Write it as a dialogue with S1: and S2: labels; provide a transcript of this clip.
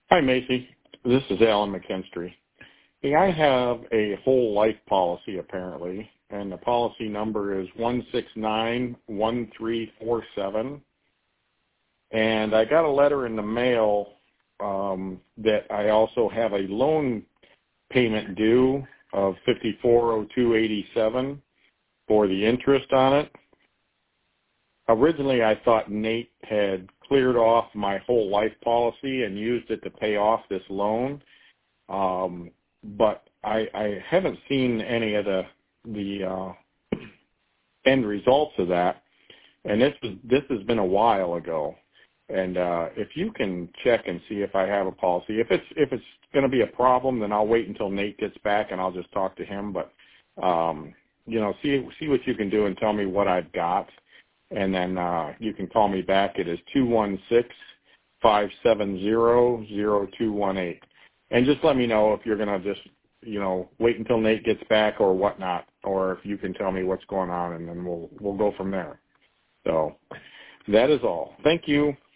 S1: Hi, Macy. This is Alan McKinstry. Hey, I have a whole life policy apparently, and the policy number is 1691347. And I got a letter in the mail that I also have a loan payment due of $5402.87 for the interest on it. Originally, I thought Nate had cleared off my whole life policy and used it to pay off this loan, but I haven't seen any of the end results of that, and this has been a while ago. And if you can check and see if I have a policy, if it's going to be a problem, then I'll wait until Nate gets back and I'll just talk to him. But see what you can do and tell me what I've got. And then you can call me back. It is 216-570-0218. And just let me know if you're going to just, wait until Nate gets back or whatnot, or if you can tell me what's going on, and then we'll go from there. So that is all. Thank you.